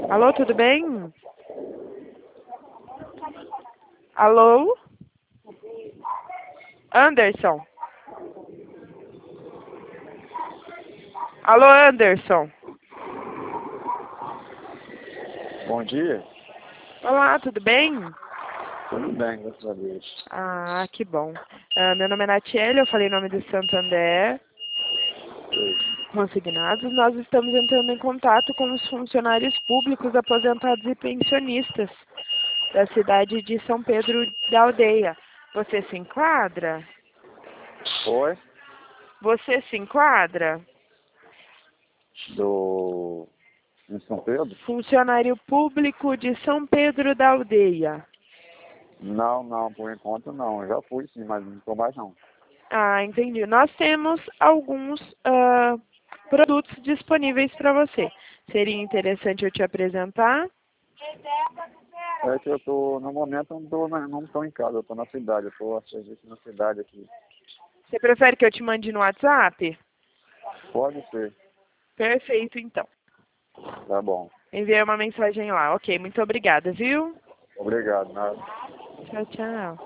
Alô, tudo bem? Alô? Anderson? Alô, Anderson? Bom dia. Olá, tudo bem? Tudo bem, graças a Deus. Ah, que bom. Meu nome é Natiele, eu falei em nome do Santander. Consignados, nós estamos entrando em contato com os funcionários públicos aposentados e pensionistas da cidade de São Pedro da Aldeia. Você se enquadra? Oi? Você se enquadra? Em São Pedro? Funcionário público de São Pedro da Aldeia. Não, por enquanto não. Eu já fui sim, mas não estou mais não. Ah, entendi. Nós temos alguns produtos disponíveis para você. Seria interessante eu te apresentar? É que no momento, não estou em casa, eu estou na cidade, eu estou a serviço na cidade aqui. Você prefere que eu te mande no WhatsApp? Pode ser, Perfeito, então. tá bom. Enviei uma mensagem lá. Ok, muito obrigada, viu? Obrigado, nada. Tchau, tchau.